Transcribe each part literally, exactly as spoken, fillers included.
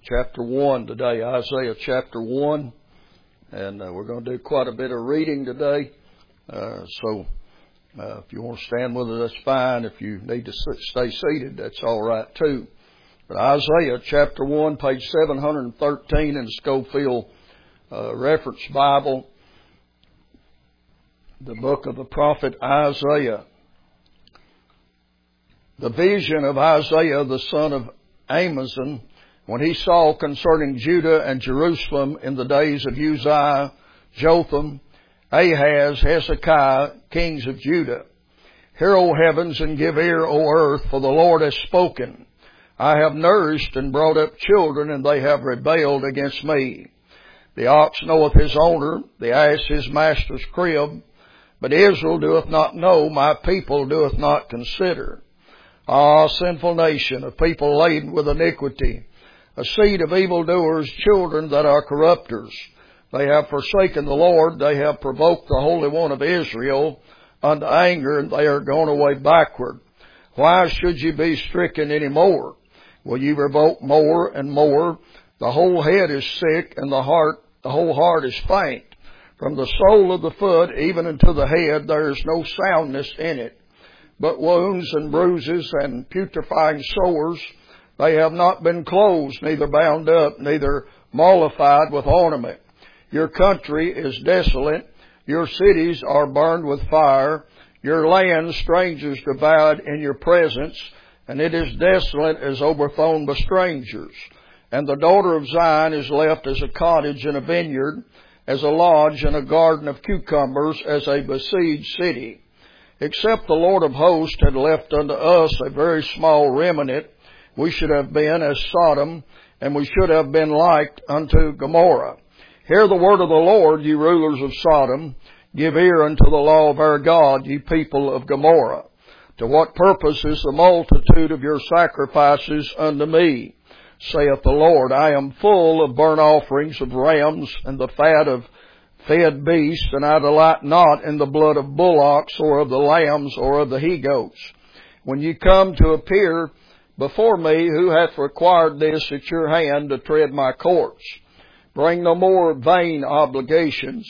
chapter one today, Isaiah chapter one, and uh, we're going to do quite a bit of reading today. Uh, so uh, if you want to stand with us, that's fine. If you need to sit, stay seated, that's all right too. But Isaiah chapter one, page seven hundred thirteen in the Scofield uh, Reference Bible, the book of the prophet Isaiah. The vision of Isaiah the son of Amoz, when he saw concerning Judah and Jerusalem in the days of Uzziah, Jotham, Ahaz, Hezekiah, kings of Judah. Hear, O heavens, and give ear, O earth, for the Lord has spoken. I have nourished and brought up children, and they have rebelled against me. The ox knoweth his owner, the ass his master's crib, but Israel doeth not know, my people doeth not consider. Ah, sinful nation, a people laden with iniquity, a seed of evildoers, children that are corrupters. They have forsaken the Lord, they have provoked the Holy One of Israel unto anger, and they are gone away backward. Why should you be stricken any more? Will you revolt more and more? The whole head is sick, and the heart, the whole heart is faint. From the sole of the foot even unto the head there is no soundness in it, but wounds and bruises and putrefying sores. They have not been closed, neither bound up, neither mollified with ornament. Your country is desolate. Your cities are burned with fire. Your land strangers divide in your presence, and it is desolate as overthrown by strangers. And the daughter of Zion is left as a cottage in a vineyard, as a lodge in a garden of cucumbers, as a besieged city. Except the Lord of hosts had left unto us a very small remnant, we should have been as Sodom, and we should have been like unto Gomorrah. Hear the word of the Lord, ye rulers of Sodom. Give ear unto the law of our God, ye people of Gomorrah. To what purpose is the multitude of your sacrifices unto me? Saith the Lord, I am full of burnt offerings of rams and the fat of fed beasts, and I delight not in the blood of bullocks or of the lambs or of the he-goats. When you come to appear before me, who hath required this at your hand to tread my courts? Bring no more vain obligations.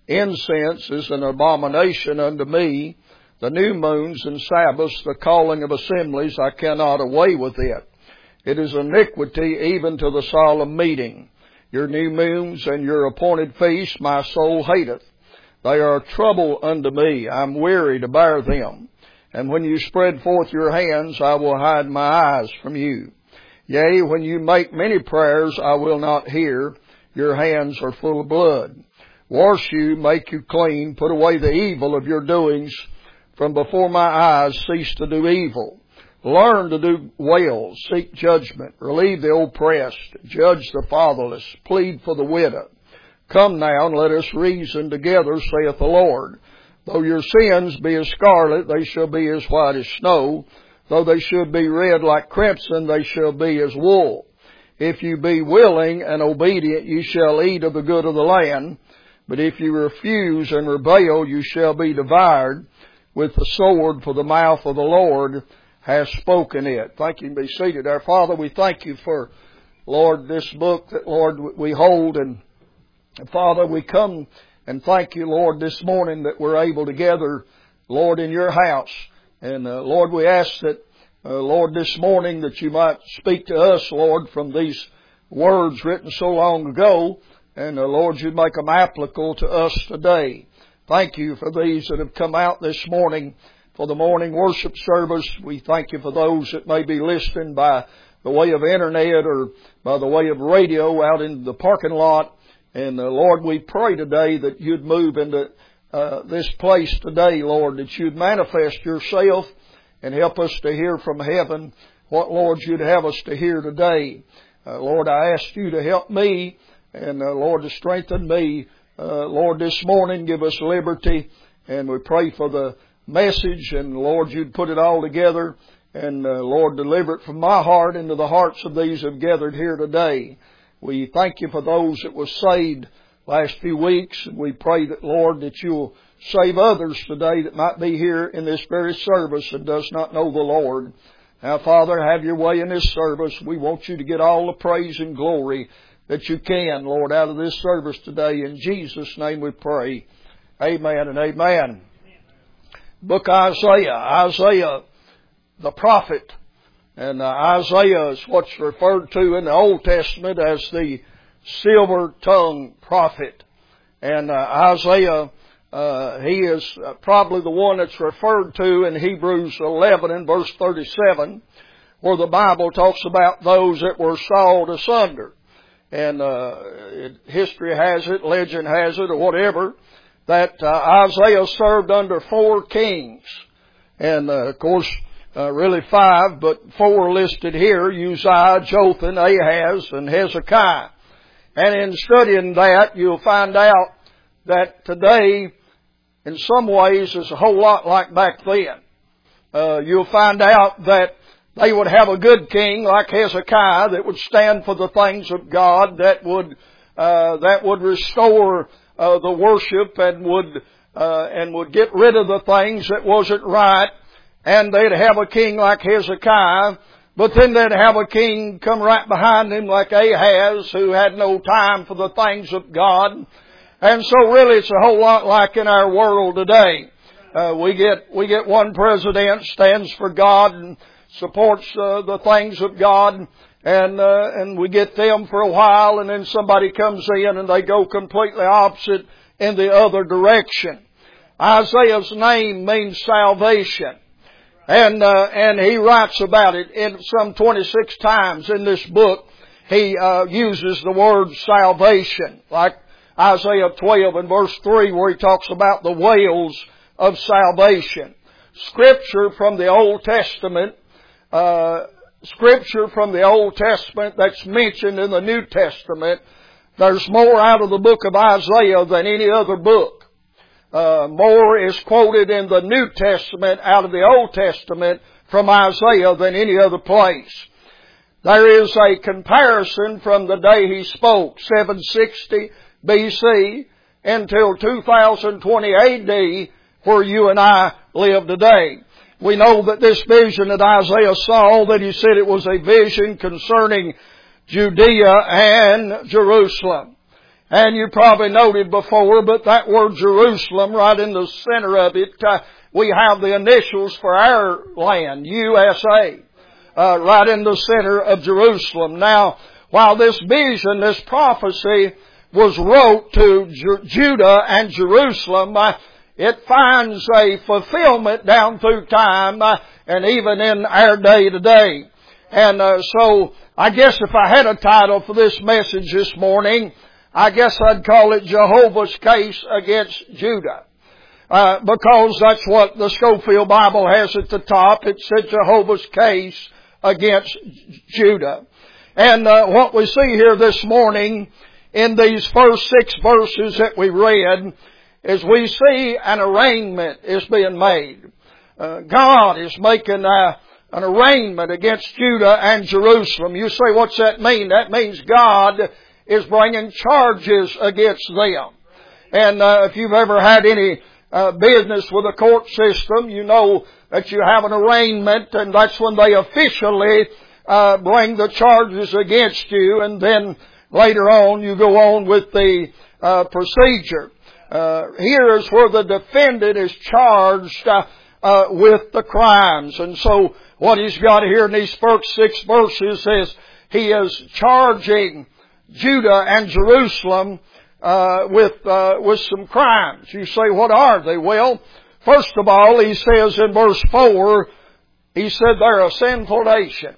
Incense is an abomination unto me. The new moons and Sabbaths, the calling of assemblies, I cannot away with it. It is iniquity even to the solemn meeting. Your new moons and your appointed feasts my soul hateth. They are trouble unto me. I am weary to bear them. And when you spread forth your hands, I will hide my eyes from you. Yea, when you make many prayers, I will not hear. Your hands are full of blood. Wash you, make you clean, put away the evil of your doings. From before my eyes cease to do evil. Learn to do well, seek judgment, relieve the oppressed, judge the fatherless, plead for the widow. Come now and let us reason together, saith the Lord. Though your sins be as scarlet, they shall be as white as snow. Though they should be red like crimson, they shall be as wool. If you be willing and obedient, you shall eat of the good of the land. But if you refuse and rebel, you shall be devoured with the sword, for the mouth of the Lord has spoken it. Thank you, and be seated. Our Father, we thank you for, Lord, this book that, Lord, we hold. And Father, we come and thank you, Lord, this morning that we're able to gather, Lord, in your house. And uh, Lord, we ask that, uh, Lord, this morning that you might speak to us, Lord, from these words written so long ago. And uh, Lord, you'd make them applicable to us today. Thank you for these that have come out this morning for the morning worship service. We thank you for those that may be listening by the way of internet or by the way of radio out in the parking lot. And uh, Lord, we pray today that you'd move into uh, this place today, Lord, that you'd manifest yourself and help us to hear from heaven what, Lord, you'd have us to hear today. Uh, Lord, I ask you to help me and, uh, Lord, to strengthen me. Uh, Lord, this morning give us liberty, and we pray for the message, and Lord, you'd put it all together, and uh, Lord, deliver it from my heart into the hearts of these who have gathered here today. We thank you for those that were saved last few weeks, and we pray that, Lord, that you'll save others today that might be here in this very service and does not know the Lord. Now, Father, have your way in this service. We want you to get all the praise and glory that you can, Lord, out of this service today. In Jesus' name we pray. Amen and amen. Book of Isaiah. Isaiah, the prophet. And uh, Isaiah is what's referred to in the Old Testament as the silver-tongued prophet. And uh, Isaiah, uh, he is probably the one that's referred to in Hebrews eleven and verse thirty-seven, where the Bible talks about those that were sawed asunder. And uh, it, history has it, legend has it, or whatever, that uh, Isaiah served under four kings. And uh, of course, uh, really five, but four listed here: Uzziah, Jotham, Ahaz, and Hezekiah. And in studying that, you'll find out that today, in some ways, is a whole lot like back then. Uh, you'll find out that they would have a good king like Hezekiah that would stand for the things of God, that would uh, that would restore uh, the worship and would uh, and would get rid of the things that wasn't right. And they'd have a king like Hezekiah, but then they'd have a king come right behind him like Ahaz, who had no time for the things of God. And so really it's a whole lot like in our world today. Uh, we get, we get one president stands for God and supports uh, the things of God, and uh, and we get them for a while, and then somebody comes in and they go completely opposite in the other direction. Isaiah's name means salvation. And, uh, and he writes about it in some twenty-six times in this book. He, uh, uses the word salvation, like Isaiah twelve and verse three, where he talks about the wails of salvation. Scripture from the Old Testament, uh, scripture from the Old Testament that's mentioned in the New Testament, there's more out of the book of Isaiah than any other book. Uh, more is quoted in the New Testament out of the Old Testament from Isaiah than any other place. There is a comparison from the day he spoke, seven sixty B C, until two thousand twenty A D, where you and I live today. We know that this vision that Isaiah saw, that he said it was a vision concerning Judea and Jerusalem. And you probably noted before, but that word Jerusalem, right in the center of it, uh, we have the initials for our land, U S A, uh, right in the center of Jerusalem. Now, while this vision, this prophecy was wrote to Ju- Judah and Jerusalem, uh, it finds a fulfillment down through time, uh, and even in our day today. And uh, so, I guess if I had a title for this message this morning, I guess I'd call it Jehovah's Case Against Judah. Uh, because that's what the Scofield Bible has at the top. It said Jehovah's Case Against Judah. And uh, what we see here this morning in these first six verses that we read is we see an arraignment is being made. Uh, God is making uh, an arraignment against Judah and Jerusalem. You say, what's that mean? That means God is bringing charges against them. And uh, if you've ever had any uh, business with a court system, you know that you have an arraignment, and that's when they officially uh, bring the charges against you, and then later on you go on with the uh, procedure. Uh, here is where the defendant is charged uh, uh, with the crimes. And so what he's got here in these first six verses is he is charging Judah and Jerusalem uh, with uh, with some crimes. You say, what are they? Well, first of all, he says in verse four, he said they're a sinful nation.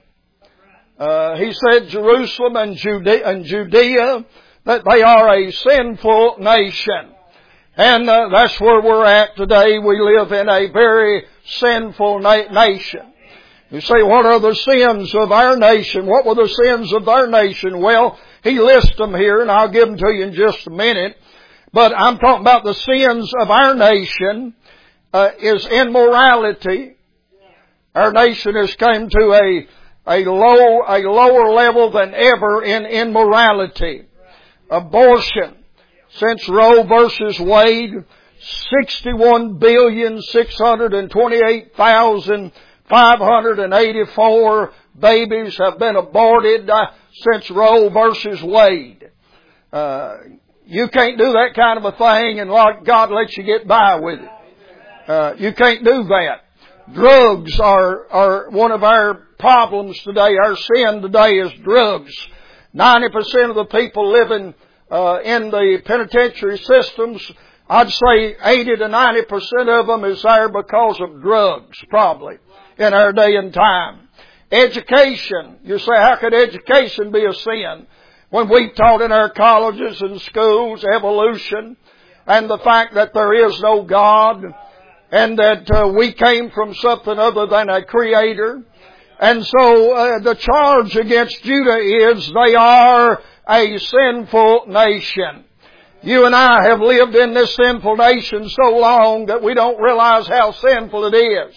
Uh, he said Jerusalem and Judea, and Judea, that they are a sinful nation. And uh, that's where we're at today. We live in a very sinful na- nation. You say, what are the sins of our nation? What were the sins of our nation? Well, he lists them here, and I'll give them to you in just a minute. But I'm talking about the sins of our nation uh, is immorality. Our nation has come to a a low a lower level than ever in immorality. Abortion. Since Roe versus Wade, sixty-one billion six hundred twenty-eight thousand five hundred eighty-four babies have been aborted uh, since Roe versus Wade. Uh, you can't do that kind of a thing and God lets you get by with it. Uh, you can't do that. Drugs are, are one of our problems today. Our sin today is drugs. ninety percent of the people living uh, in the penitentiary systems, I'd say eighty to ninety percent of them is there because of drugs, probably, in our day and time. Education. You say, how could education be a sin? When we taught in our colleges and schools evolution and the fact that there is no God and that uh, we came from something other than a creator. And so uh, the charge against Judah is they are a sinful nation. You and I have lived in this sinful nation so long that we don't realize how sinful it is.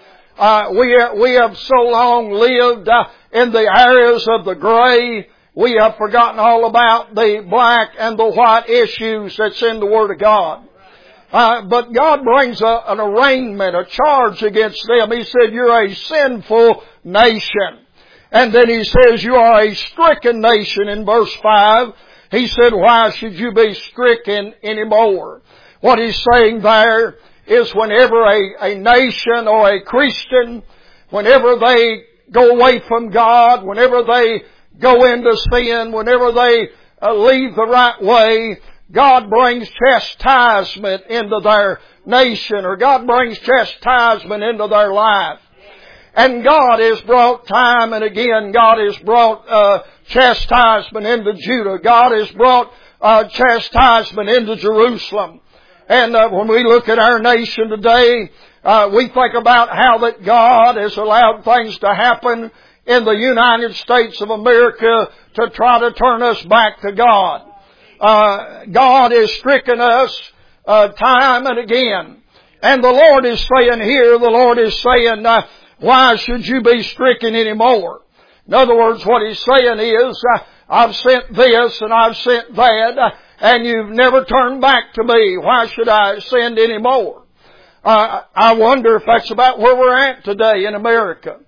Uh, we, we have so long lived uh, in the areas of the gray. We have forgotten all about the black and the white issues that's in the Word of God. Uh, but God brings a, an arraignment, a charge against them. He said, you're a sinful nation. And then He says, you are a stricken nation in verse five. He said, why should you be stricken anymore? What He's saying there is whenever a, a nation or a Christian, whenever they go away from God, whenever they go into sin, whenever they uh, leave the right way, God brings chastisement into their nation, or God brings chastisement into their life. And God has brought time and again, God has brought uh, chastisement into Judah. God has brought uh, chastisement into Jerusalem. And uh, when we look at our nation today, uh, we think about how that God has allowed things to happen in the United States of America to try to turn us back to God. Uh, God has stricken us uh, time and again. And the Lord is saying here, the Lord is saying, uh, why should you be stricken anymore? In other words, what He's saying is, uh, I've sent this and I've sent that, uh, and you've never turned back to me. Why should I send any more? Uh, I wonder if that's about where we're at today in America.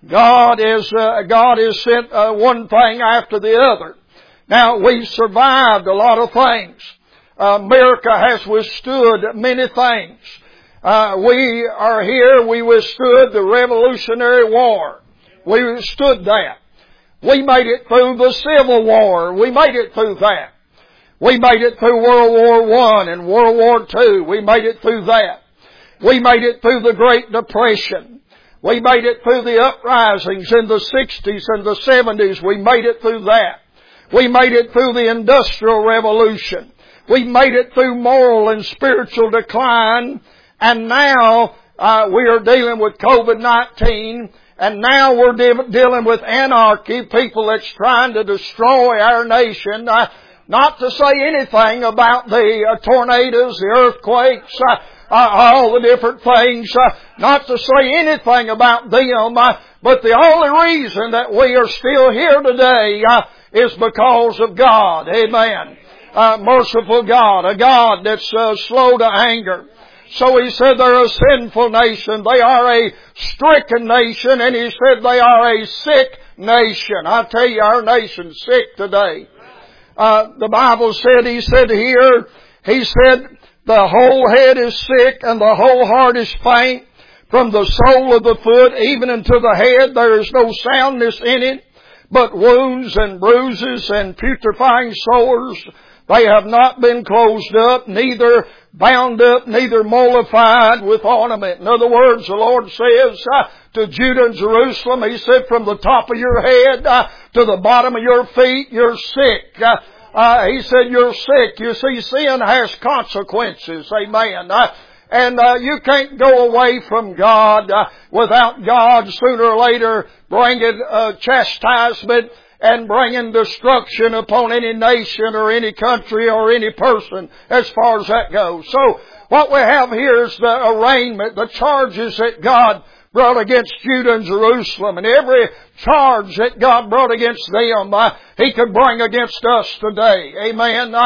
God is, uh, God has sent uh, one thing after the other. Now, we've survived a lot of things. Uh, America has withstood many things. Uh, we are here, we withstood the Revolutionary War. We withstood that. We made it through the Civil War. We made it through that. We made it through World War One and World War Two. We made it through that. We made it through the Great Depression. We made it through the uprisings in the sixties and the seventies. We made it through that. We made it through the Industrial Revolution. We made it through moral and spiritual decline. And now uh, we are dealing with covid nineteen. And now we're de- dealing with anarchy, people that's trying to destroy our nation. Uh, not to say anything about the uh, tornadoes, the earthquakes, uh, uh, all the different things. Uh, not to say anything about them. Uh, but the only reason that we are still here today uh, is because of God. Amen. Uh, merciful God, a God that's uh, slow to anger. So He said they're a sinful nation. They are a stricken nation. And He said they are a sick nation. I tell you, our nation's sick today. Uh, the Bible said, He said here, He said, the whole head is sick and the whole heart is faint. From the sole of the foot even unto the head, there is no soundness in it, but wounds and bruises and putrefying sores. They have not been closed up, neither bound up, neither mollified with ornament. In other words, the Lord says uh, to Judah and Jerusalem, He said, from the top of your head uh, to the bottom of your feet, you're sick. Uh, uh, he said, you're sick. You see, sin has consequences. Amen. Uh, and uh, you can't go away from God uh, without God sooner or later bringing uh, chastisement and bringing destruction upon any nation or any country or any person as far as that goes. So what we have here is the arraignment, the charges that God brought against Judah and Jerusalem. And every charge that God brought against them, uh, He could bring against us today. Amen. Uh,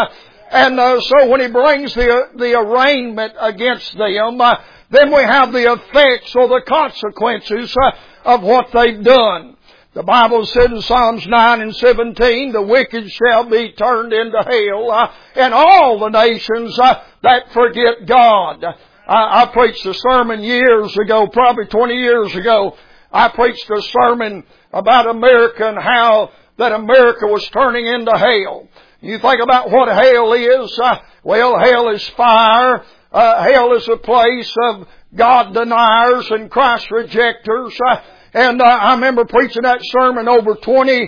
And uh, so when He brings the the arraignment against them, uh, then we have the effects or the consequences uh, of what they've done. The Bible said in Psalms nine and seventeen, the wicked shall be turned into hell, uh, and all the nations uh, that forget God. I, I preached a sermon years ago, probably twenty years ago. I preached a sermon about America and how that America was turning into hell. You think about what hell is. Uh, well, hell is fire. Uh, hell is a place of God deniers and Christ rejectors. Uh, and uh, I remember preaching that sermon over twenty.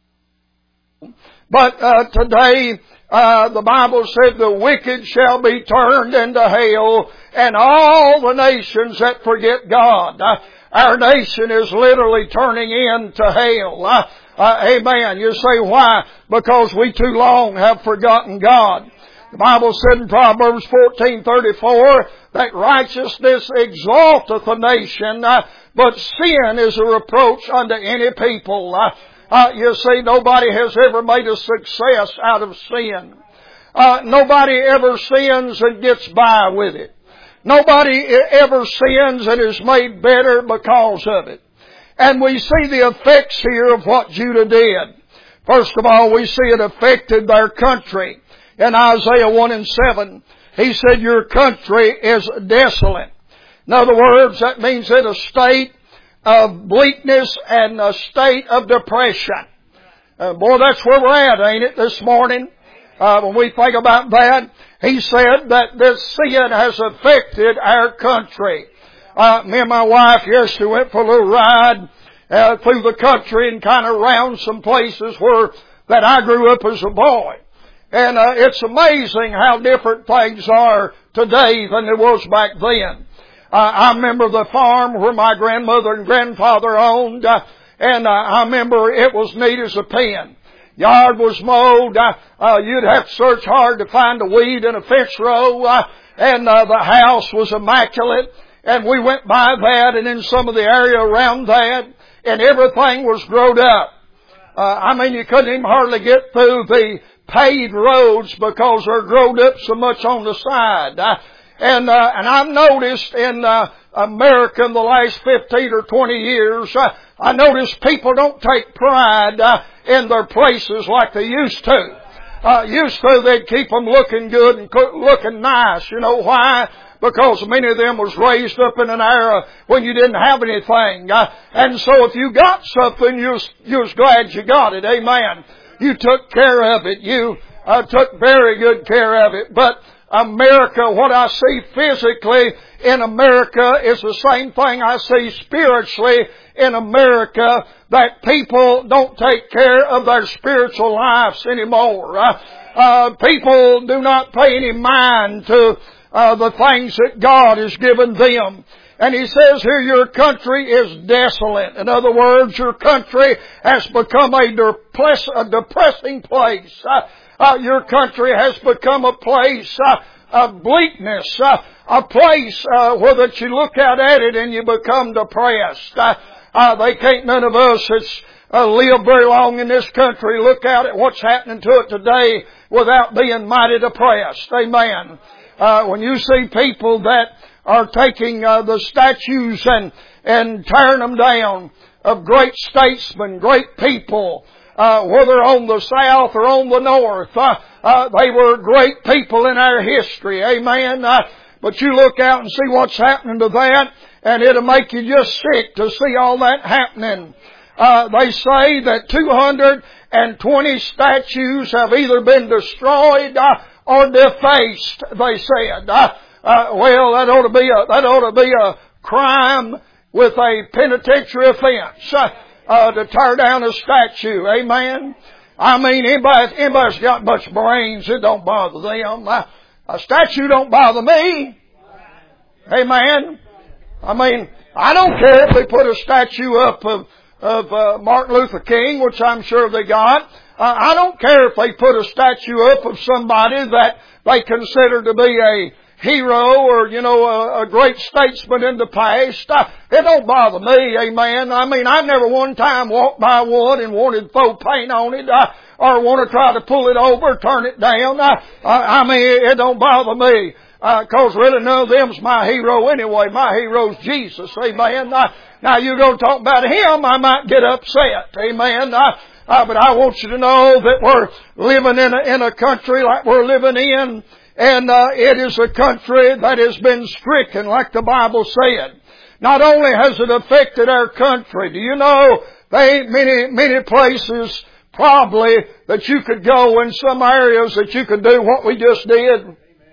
But uh, today, uh, the Bible said the wicked shall be turned into hell, and all the nations that forget God. Uh, our nation is literally turning into hell. Uh, Uh, amen. You say why? Because we too long have forgotten God. The Bible said in Proverbs fourteen thirty-four that righteousness exalteth a nation, uh, but sin is a reproach unto any people. Uh, uh, you see, nobody has ever made a success out of sin. Uh, nobody ever sins and gets by with it. Nobody ever sins and is made better because of it. And we see the effects here of what Judah did. First of all, we see it affected their country. In Isaiah one and seven, he said, your country is desolate. In other words, that means that a state of bleakness and a state of depression. Uh, boy, that's where we're at, ain't it, this morning? Uh, when we think about that, he said that this sin has affected our country. Uh, me and my wife yesterday went for a little ride uh, through the country and kind of around some places where that I grew up as a boy. And uh, it's amazing how different things are today than there was back then. Uh, I remember the farm where my grandmother and grandfather owned, uh, and uh, I remember it was neat as a pin. Yard was mowed. Uh, uh, you'd have to search hard to find a weed in a fence row, uh, and uh, the house was immaculate. And we went by that and in some of the area around that, and everything was growed up. Uh, I mean, you couldn't even hardly get through the paved roads because they're growed up so much on the side. Uh, and, uh, and I've noticed in, uh, America in the last fifteen or twenty years, uh, I noticed people don't take pride, uh, in their places like they used to. Uh, used to, they'd keep them looking good and looking nice. You know why? Because many of them was raised up in an era when you didn't have anything. Uh, and so if you got something, you was, you was glad you got it. Amen. You took care of it. You uh, took very good care of it. But America, what I see physically in America is the same thing I see spiritually in America, that people don't take care of their spiritual lives anymore. Uh, uh, people do not pay any mind to Uh, the things that God has given them. And He says here, your country is desolate. In other words, your country has become a, depress- a depressing place. Uh, uh, your country has become a place uh, of bleakness. Uh, a place uh, where that you look out at it and you become depressed. Uh, uh, they can't, none of us that's uh, lived very long in this country, look out at what's happening to it today without being mighty depressed. Amen. Uh, when you see people that are taking uh, the statues and and tearing them down of great statesmen, great people, uh, whether on the south or on the north, uh, uh, they were great people in our history. Amen. Uh, but you look out and see what's happening to that, and it'll make you just sick to see all that happening. Uh, they say that two hundred twenty statues have either been destroyed uh, or defaced, they said. Uh, uh, well, that ought to be a, that ought to be a crime with a penitentiary offense, uh, uh, to tear down a statue. Amen. I mean, anybody, anybody's got much brains, it don't bother them. Uh, a statue don't bother me. Amen. I mean, I don't care if they put a statue up of, of uh, Martin Luther King, which I'm sure they got. Uh, I don't care if they put a statue up of somebody that they consider to be a hero or, you know, a, a great statesman in the past. Uh, it don't bother me, amen. I mean, I never one time walked by one and wanted to throw paint on it. Uh, or want to try to pull it over, turn it down. I, I, I mean, it don't bother me. Uh, cause really none of them's my hero anyway. My hero's Jesus. Amen. Now, now you go talk about him, I might get upset. Amen. Uh, uh, but I want you to know that we're living in a, in a country like we're living in. And, uh, it is a country that has been stricken like the Bible said. Not only has it affected our country, do you know there ain't many, many places probably that you could go in some areas that you could do what we just did.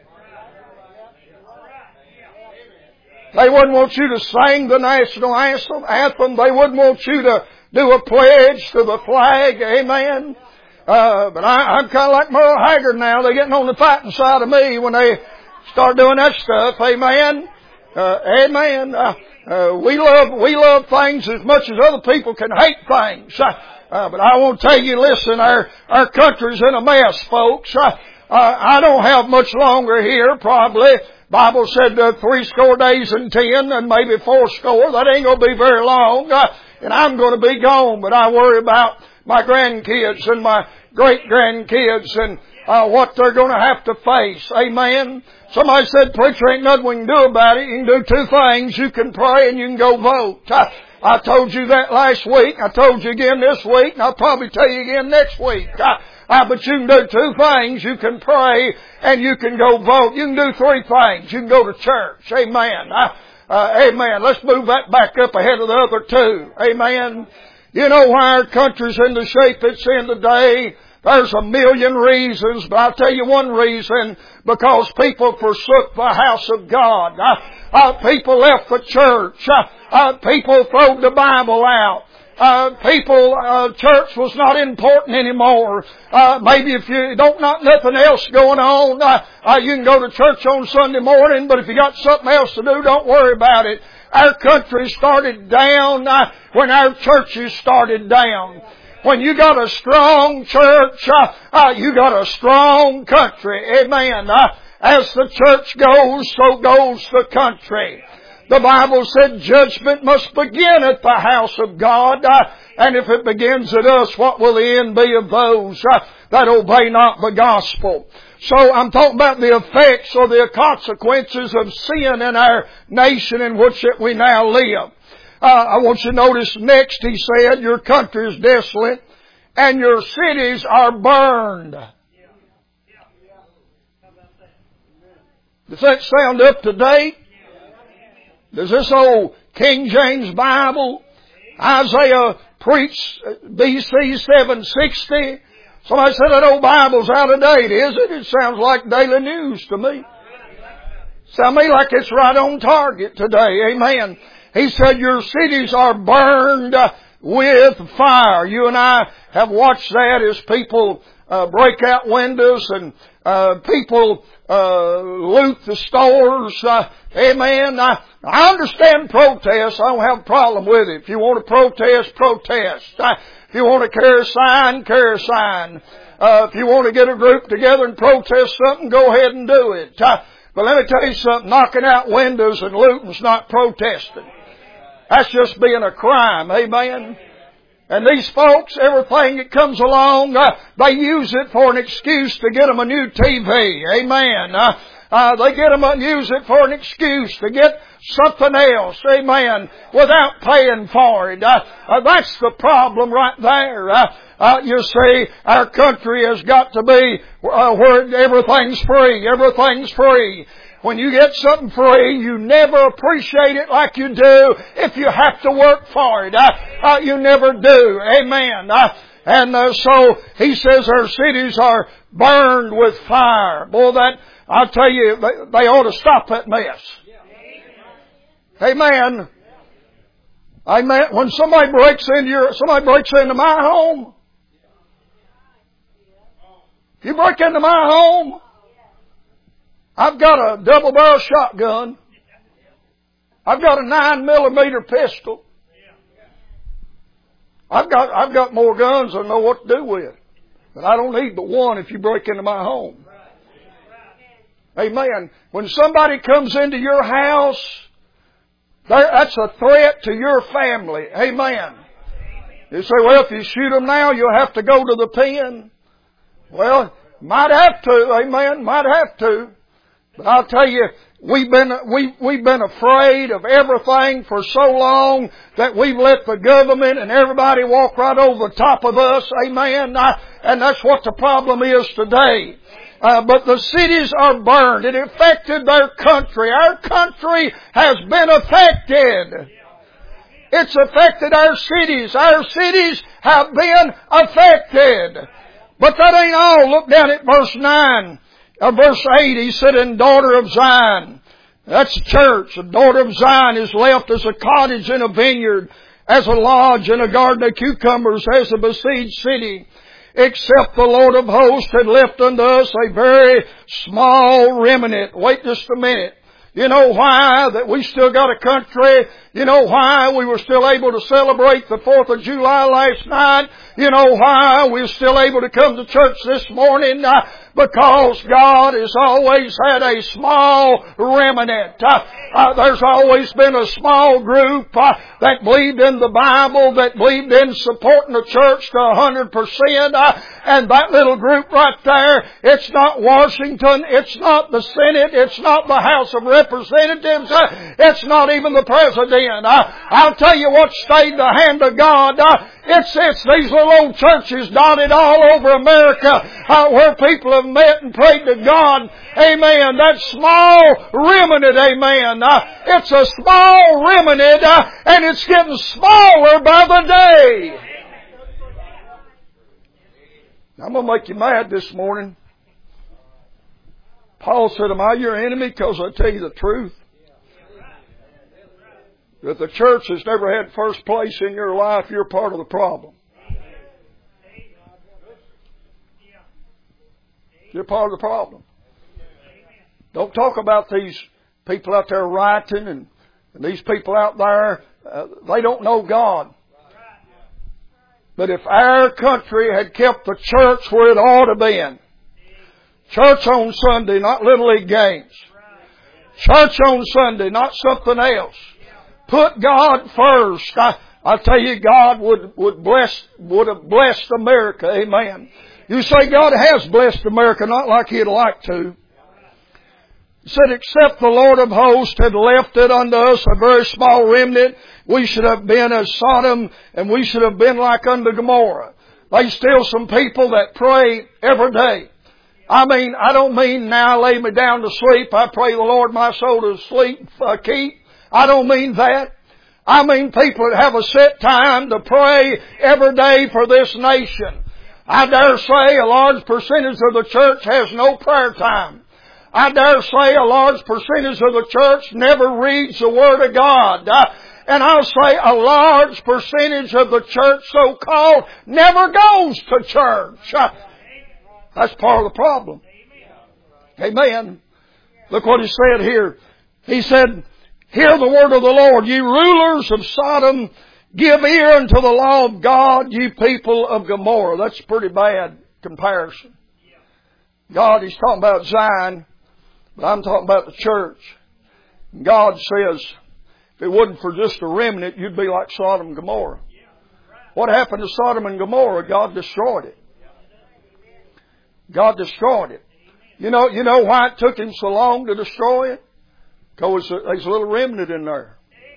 They wouldn't want you to sing the national anthem. They wouldn't want you to do a pledge to the flag. Amen. Uh, but I, I'm kind of like Merle Haggard now. They're getting on the fighting side of me when they start doing that stuff. Amen. Uh, amen. Uh, uh, we love, we love things as much as other people can hate things. Uh, uh, but I want to tell you, listen, our, our country's in a mess, folks. Uh, uh, I don't have much longer here, probably. Bible said uh, three score days and ten and maybe four score. That ain't going to be very long. Uh, and I'm going to be gone, but I worry about my grandkids and my great-grandkids and uh, what they're going to have to face. Amen. Somebody said, preacher, ain't nothing we can do about it. You can do two things. You can pray and you can go vote. I, I told you that last week. I told you again this week, and I'll probably tell you again next week. I, I, but you can do two things. You can pray and you can go vote. You can do three things. You can go to church. Amen. I, uh, amen. Let's move that back up ahead of the other two. Amen. You know why our country's in the shape it's in today? There's a million reasons, but I'll tell you one reason, because people forsook the house of God. Uh, uh, people left the church. Uh, uh, people threw the Bible out. Uh, people, uh, church was not important anymore. Uh, maybe if you don't not nothing else going on, uh, uh, you can go to church on Sunday morning, but if you got something else to do, don't worry about it. Our country started down uh, when our churches started down. When you got a strong church, uh, uh, you got a strong country. Amen. Uh, as the church goes, so goes the country. The Bible said judgment must begin at the house of God. Uh, and if it begins at us, what will the end be of those uh, that obey not the gospel? So I'm talking about the effects or the consequences of sin in our nation in which we now live. Uh, I want you to notice next he said, your country is desolate and your cities are burned. Does that sound up to date? Does this old King James Bible, Isaiah preach B C seven sixty? Somebody said that old Bible's out of date, is it? It sounds like Daily News to me. Sounds to me like it's right on target today. Amen. He said, your cities are burned with fire. You and I have watched that as people uh, break out windows and uh, people uh, loot the stores. Uh, amen. I, I understand protests. I don't have a problem with it. If you want to protest, protest. Uh, if you want to carry a sign, carry a sign. Uh, if you want to get a group together and protest something, go ahead and do it. Uh, but let me tell you something. Knocking out windows and looting's not protesting. That's just being a crime. Amen. And these folks, everything that comes along, uh, they use it for an excuse to get them a new T V. Amen. Uh, uh, they get them and use it for an excuse to get something else. Amen. Without paying for it. Uh, uh, that's the problem right there. Uh, uh, you see, our country has got to be uh, where everything's free. Everything's free. When you get something free, you never appreciate it like you do if you have to work for it. Uh, uh, you never do. Amen. Uh, and uh, so he says our cities are burned with fire. Boy, that, I'll tell you, they, they ought to stop that mess. Amen. Amen. When somebody breaks into your, somebody breaks into my home, you break into my home, I've got a double barrel shotgun. I've got a nine millimeter pistol. I've got, I've got more guns than I know what to do with. But I don't need but one if you break into my home. Amen. When somebody comes into your house, that's a threat to your family. Amen. You say, well, if you shoot them now, you'll have to go to the pen. Well, might have to, amen, might have to. But I'll tell you, we've been, we, we've been afraid of everything for so long that we've let the government and everybody walk right over the top of us, amen. I, and that's what the problem is today. Uh, but the cities are burned. It affected their country. Our country has been affected. It's affected our cities. Our cities have been affected. But that ain't all. Look down at verse nine. Or verse eight, he said, "And daughter of Zion." That's the church. The daughter of Zion is left as a cottage in a vineyard, as a lodge in a garden of cucumbers, as a besieged city. Except the Lord of hosts had left unto us a very small remnant. Wait just a minute. You know why that we still got a country? You know why we were still able to celebrate the fourth of July last night? You know why we were still able to come to church this morning? Uh, because God has always had a small remnant. Uh, uh, there's always been a small group uh, that believed in the Bible, that believed in supporting the church to a hundred percent. Uh, and that little group right there, it's not Washington, it's not the Senate, it's not the House of Representatives, uh, it's not even the President. Uh, I'll tell you what stayed the hand of God. Uh, it's, it's these little old churches dotted all over America uh, where people have met and prayed to God. Amen. That small remnant, amen. Uh, it's a small remnant uh, and it's getting smaller by the day. I'm going to make you mad this morning. Paul said, "Am I your enemy because I tell you the truth?" If the church has never had first place in your life, you're part of the problem. You're part of the problem. Don't talk about these people out there writing and, and these people out there. Uh, they don't know God. But if our country had kept the church where it ought to been, church on Sunday, not Little League games. Church on Sunday, not something else. Put God first. I, I tell you, God would, would bless, would have blessed America. Amen. You say God has blessed America, not like He'd like to. He said, "Except the Lord of hosts had left it unto us a very small remnant, we should have been as Sodom, and we should have been like unto Gomorrah." There's still some people that pray every day. I mean, I don't mean now lay me down to sleep. I pray the Lord my soul to sleep, uh, keep. I don't mean that. I mean people that have a set time to pray every day for this nation. I dare say a large percentage of the church has no prayer time. I dare say a large percentage of the church never reads the Word of God. Uh, and I'll say a large percentage of the church, so-called, never goes to church. Uh, that's part of the problem. Amen. Look what he said here. He said, "Hear the word of the Lord, ye rulers of Sodom. Give ear unto the law of God, ye people of Gomorrah." That's a pretty bad comparison. God, He's talking about Zion, but I'm talking about the church. God says, if it wasn't for just a remnant, you'd be like Sodom and Gomorrah. What happened to Sodom and Gomorrah? God destroyed it. God destroyed it. You know, you know why it took Him so long to destroy it? Because there's a little remnant in there.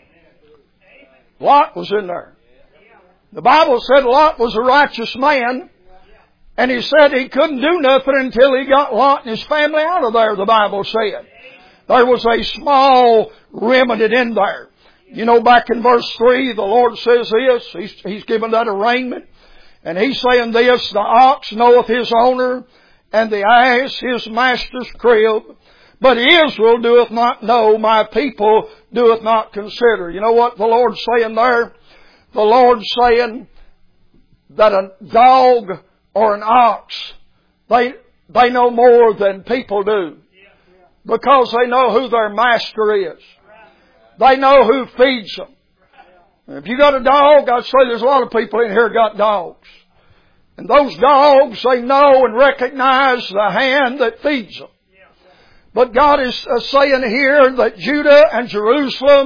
Lot was in there. The Bible said Lot was a righteous man, and he said he couldn't do nothing until he got Lot and his family out of there, the Bible said. There was a small remnant in there. You know, back in verse three, the Lord says this. He's, he's given that arraignment. And He's saying this, "The ox knoweth his owner, and the ass his master's crib. But Israel doeth not know, my people doeth not consider." You know what the Lord's saying there? The Lord's saying that a dog or an ox, they, they know more than people do. Because they know who their master is. They know who feeds them. If you got a dog, I'd say there's a lot of people in here got dogs. And those dogs, they know and recognize the hand that feeds them. But God is saying here that Judah and Jerusalem,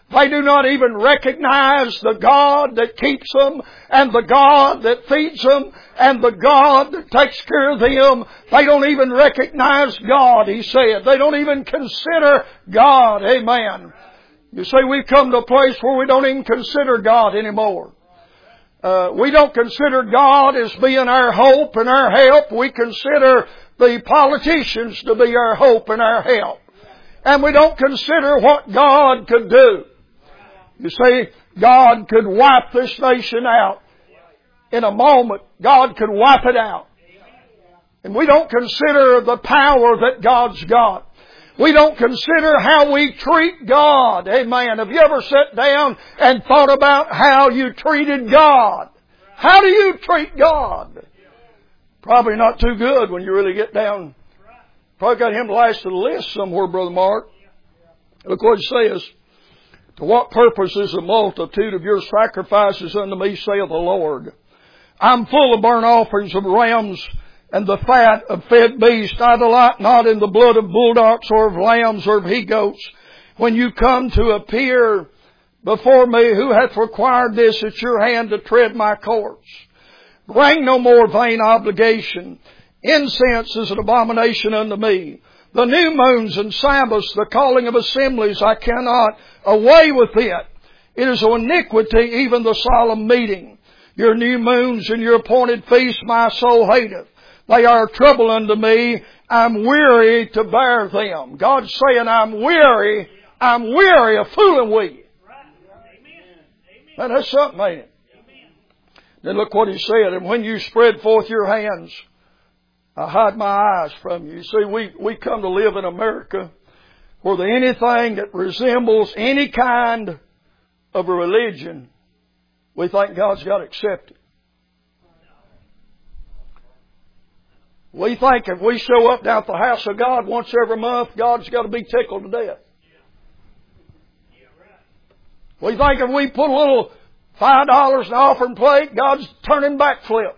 They do not even recognize the God that keeps them and the God that feeds them and the God that takes care of them. They don't even recognize God, he said. They don't even consider God. Amen. You see, we've come to a place where we don't even consider God anymore. Uh, we don't consider God as being our hope and our help. We consider the politicians to be our hope and our help. And we don't consider what God could do. You see, God could wipe this nation out. In a moment, God could wipe it out. And we don't consider the power that God's got. We don't consider how we treat God. Amen. Have you ever sat down and thought about how you treated God? How do you treat God? Probably not too good when you really get down. Probably got him last of the list somewhere, Brother Mark. Look what it says. To what purpose is the multitude of your sacrifices unto me, saith the Lord? I'm full of burnt offerings of rams and the fat of fed beasts. I delight not in the blood of bullocks or of lambs or of he-goats. When you come to appear before me, who hath required this at your hand to tread my courts? Bring no more vain obligation. Incense is an abomination unto me. The new moons and Sabbaths, the calling of assemblies, I cannot away with it. It is an iniquity, even the solemn meeting. Your new moons and your appointed feasts my soul hateth. They are trouble unto me. I'm weary to bear them. God's saying, I'm weary. I'm weary of fooling with you. Man, that's something, ain't it? Then look what he said. And when you spread forth your hands, I hide my eyes from you. You see, we, we come to live in America where the anything that resembles any kind of a religion, we think God's got to accept it. We think if we show up down at the house of God once every month, God's got to be tickled to death. We think if we put a little five dollars in the offering plate, God's turning backflips.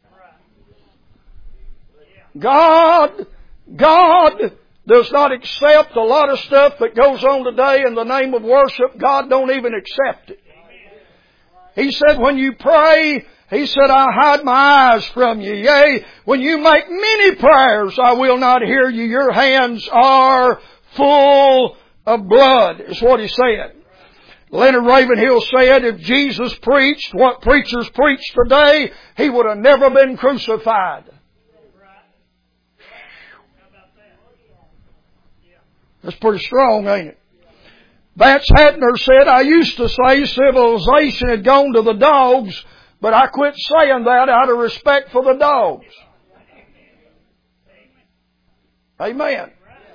God, God does not accept a lot of stuff that goes on today in the name of worship. God don't even accept it. He said, when you pray, He said, I hide my eyes from you. Yea, when you make many prayers, I will not hear you. Your hands are full of blood, is what He said. Leonard Ravenhill said, if Jesus preached what preachers preach today, He would have never been crucified. That's pretty strong, ain't it? Vance Hatner said, I used to say civilization had gone to the dogs, but I quit saying that out of respect for the dogs. Amen.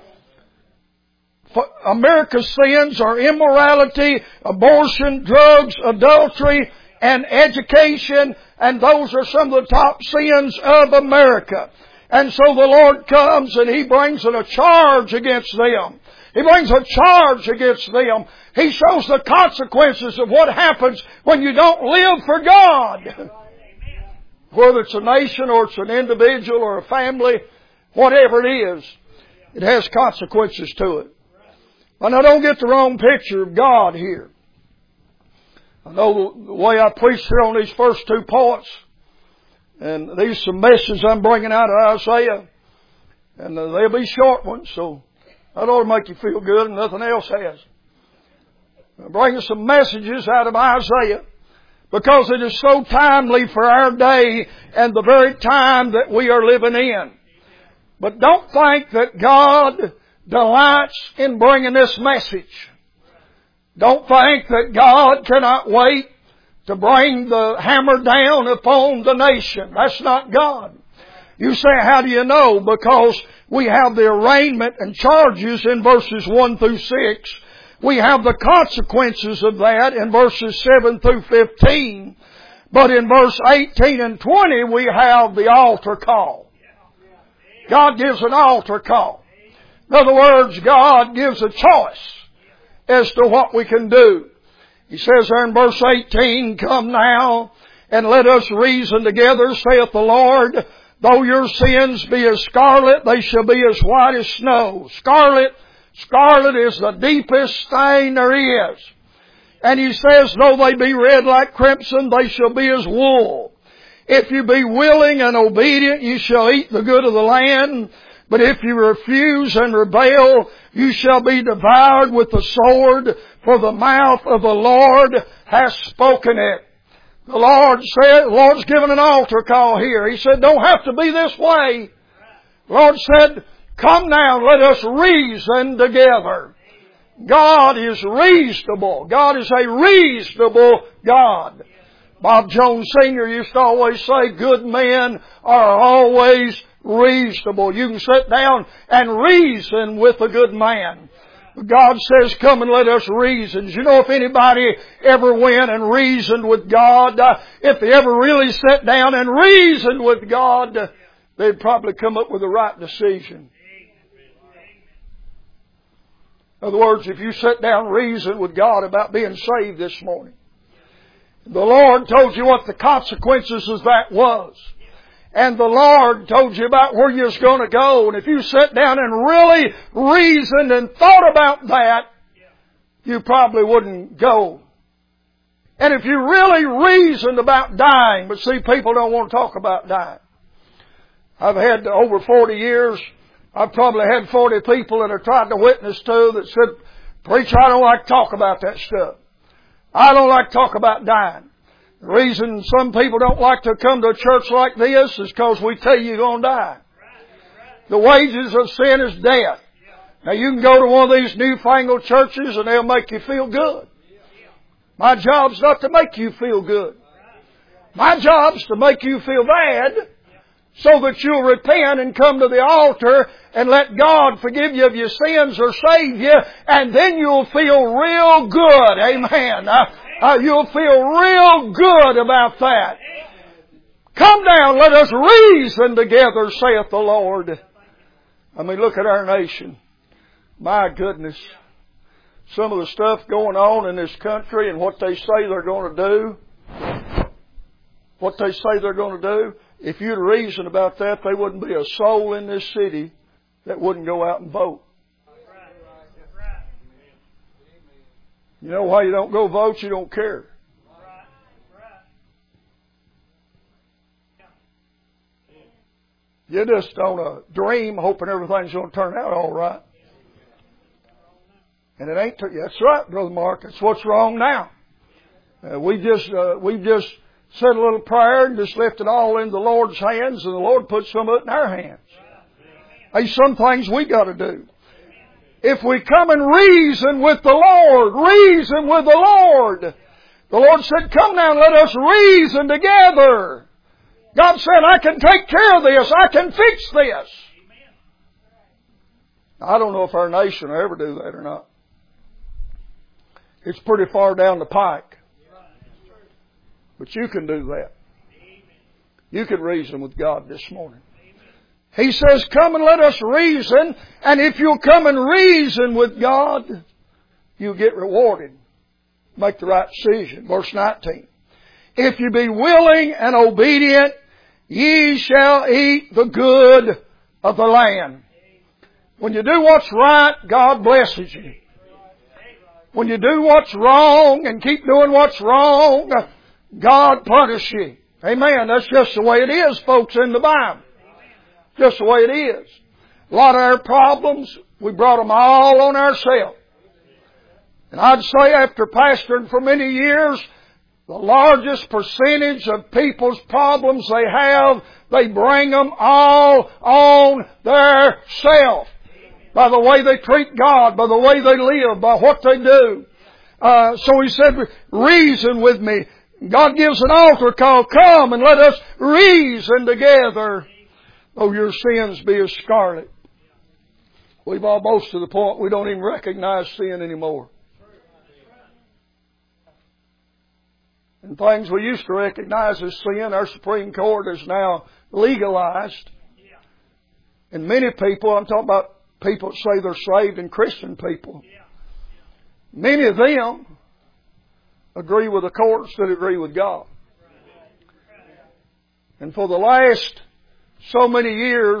America's sins are immorality, abortion, drugs, adultery, and education, and those are some of the top sins of America. And so the Lord comes and He brings a charge against them. He brings a charge against them. He shows the consequences of what happens when you don't live for God. Whether it's a nation or it's an individual or a family, whatever it is, it has consequences to it. And I don't get the wrong picture of God here. I know the way I preached here on these first two points, and these are some messages I'm bringing out of Isaiah, and they'll be short ones, so that ought to make you feel good, and nothing else has. I'm bringing some messages out of Isaiah because it is so timely for our day and the very time that we are living in. But don't think that God delights in bringing this message. Don't think that God cannot wait to bring the hammer down upon the nation. That's not God. You say, how do you know? Because we have the arraignment and charges in verses one through six. We have the consequences of that in verses seven through fifteen. But in verse eighteen and twenty, we have the altar call. God gives an altar call. In other words, God gives a choice as to what we can do. He says there in verse eighteen, come now and let us reason together, saith the Lord. Though your sins be as scarlet, they shall be as white as snow. Scarlet, scarlet is the deepest stain there is. And He says, though they be red like crimson, they shall be as wool. If you be willing and obedient, you shall eat the good of the land. But if you refuse and rebel, you shall be devoured with the sword, for the mouth of the Lord has spoken it. The Lord said, the Lord's given an altar call here. He said, don't have to be this way. The Lord said, come now, let us reason together. God is reasonable. God is a reasonable God. Bob Jones Senior used to always say, good men are always reasonable. You can sit down and reason with a good man. God says, come and let us reason. You know, if anybody ever went and reasoned with God, uh, if they ever really sat down and reasoned with God, uh, they'd probably come up with the right decision. In other words, if you sit down and reason with God about being saved this morning, the Lord told you what the consequences of that was. And the Lord told you about where you was going to go. And if you sat down and really reasoned and thought about that, you probably wouldn't go. And if you really reasoned about dying, but see, people don't want to talk about dying. I've had over forty years, I've probably had forty people that I tried to witness to that said, preacher, I don't like to talk about that stuff. I don't like to talk about dying. The reason some people don't like to come to a church like this is because we tell you you're going to die. The wages of sin is death. Now you can go to one of these newfangled churches and they'll make you feel good. My job's not to make you feel good. My job's to make you feel bad so that you'll repent and come to the altar and let God forgive you of your sins or save you, and then you'll feel real good. Amen. Uh, uh, you'll feel real good about that. Come down, let us reason together, saith the Lord. I mean, look at our nation. My goodness. Some of the stuff going on in this country and what they say they're going to do. What they say they're going to do. If you'd reason about that, there wouldn't be a soul in this city that wouldn't go out and vote. You know why you don't go vote? You don't care. You're just on a dream hoping everything's going to turn out all right. And it ain't. That's right, Brother Mark. That's what's wrong now. Uh, we just, uh, we've just said a little prayer and just left it all in the Lord's hands, and the Lord put some of it in our hands. Hey, some things we got to do. If we come and reason with the Lord, reason with the Lord. The Lord said, come now and let us reason together. God said, I can take care of this. I can fix this. I don't know if our nation will ever do that or not. It's pretty far down the pike. But you can do that. You can reason with God this morning. He says, come and let us reason. And if you'll come and reason with God, you'll get rewarded. Make the right decision. Verse nineteen. If you be willing and obedient, ye shall eat the good of the land. When you do what's right, God blesses you. When you do what's wrong and keep doing what's wrong, God punishes you. Amen. That's just the way it is, folks, in the Bible. Just the way it is. A lot of our problems, we brought them all on ourselves. And I'd say after pastoring for many years, the largest percentage of people's problems they have, they bring them all on their self. By the way they treat God, by the way they live, by what they do. Uh, so he said, reason with me. God gives an altar call, come and let us reason together. Though your sins be as scarlet. We've almost to the point we don't even recognize sin anymore. And things we used to recognize as sin, our Supreme Court has now legalized. And many people, I'm talking about people that say they're saved and Christian people, many of them agree with the courts that agree with God. And for the last so many years,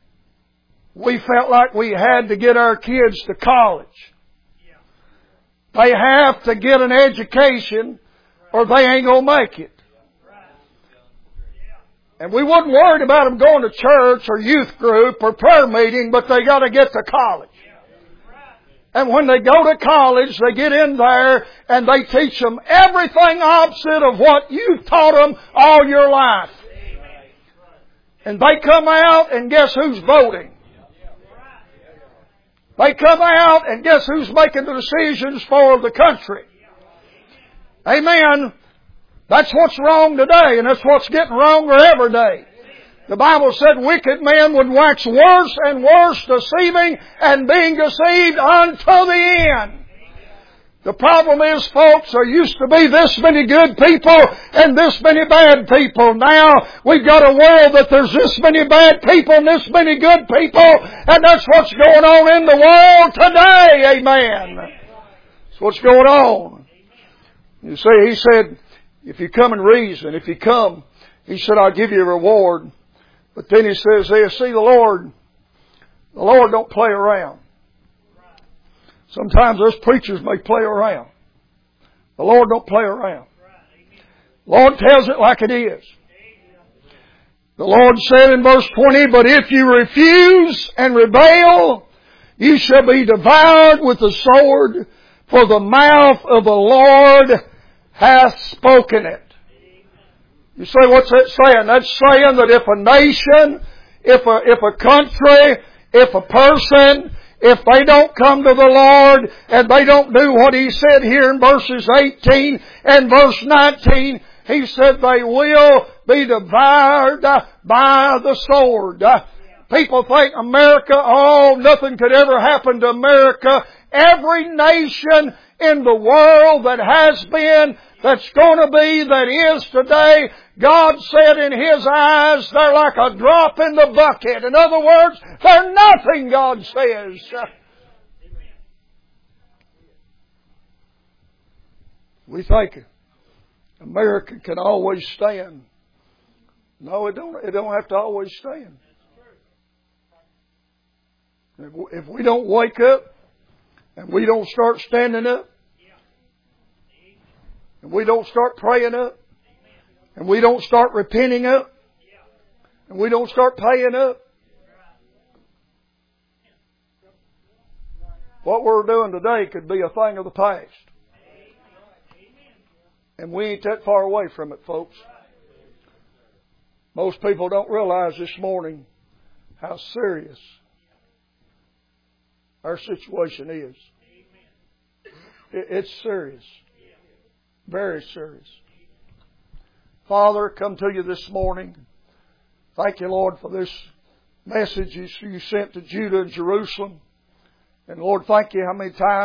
we felt like we had to get our kids to college. They have to get an education or they ain't going to make it. And we wouldn't worry about them going to church or youth group or prayer meeting, but they got to get to college. And when they go to college, they get in there and they teach them everything opposite of what you've taught them all your life. And they come out and guess who's voting? They come out and guess who's making the decisions for the country? Amen. That's what's wrong today, and that's what's getting wronger every day. The Bible said wicked men would wax worse and worse, deceiving and being deceived unto the end. The problem is, folks, there used to be this many good people and this many bad people. Now we've got a world that there's this many bad people and this many good people, and that's what's going on in the world today. Amen. That's what's going on. You see, he said, if you come and reason, if you come, he said, I'll give you a reward. But then he says this, see, the Lord, the Lord don't play around. Sometimes us preachers may play around. The Lord don't play around. The Lord tells it like it is. The Lord said in verse twenty, but if you refuse and rebel, you shall be devoured with the sword, for the mouth of the Lord hath spoken it. You say, what's that saying? That's saying that if a nation, if a, if a country, if a person, if they don't come to the Lord and they don't do what He said here in verses eighteen and verse nineteen, He said they will be devoured by the sword. People think America, oh, nothing could ever happen to America. Every nation in the world that has been, that's going to be, that is today, God said in His eyes, they're like a drop in the bucket. In other words, they're nothing, God says. We think America can always stand. No, it don't, it don't have to always stand. If we don't wake up and we don't start standing up and we don't start praying up and we don't start repenting up and we don't start paying up, what we're doing today could be a thing of the past. And we ain't that far away from it, folks. Most people don't realize this morning how serious our situation is. It's serious. Very serious. Father, come to you this morning. Thank you, Lord, for this message you sent to Judah and Jerusalem. And Lord, thank you how many times